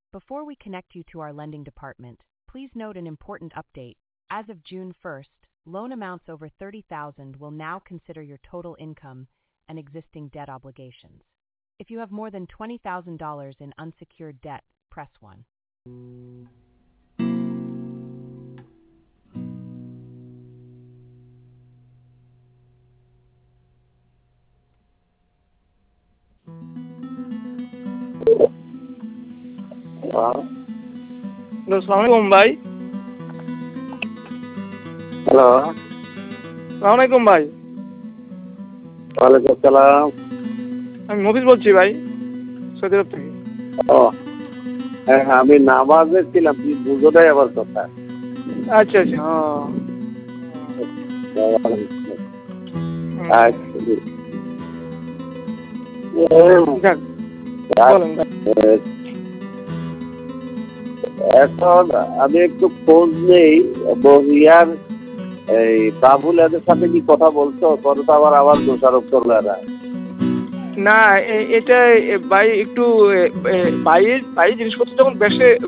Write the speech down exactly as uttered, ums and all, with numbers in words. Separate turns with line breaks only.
Before we connect you to our lending department, please note an important update. As of June first, loan amounts over thirty thousand dollars will now consider your total income and existing debt obligations. If you have more than twenty thousand dollars in unsecured debt, press one.
আসসালামাইকুম ভাই।
Hello,
আসসালামাইকুম ভাই।
ওয়ালাইকুম আসসালাম।
আমি মফিজ বলছি ভাই, Saudi আরব থেকে।
ও হ্যাঁ, আমি নামাজে ছিলাম, তুই বুঝো নাই আমার কথা।
আচ্ছা আচ্ছা।
এখন আমি একটু খোঁজ নেই, বহিয়ার এই বাবুল এদের সাথে কি কথা বলছো? পরে তো আবার আবার দোষারোপ করলে না।
না, এটা ভাই একটু বাইরের বাইরের জিনিসপত্র যখন বেশি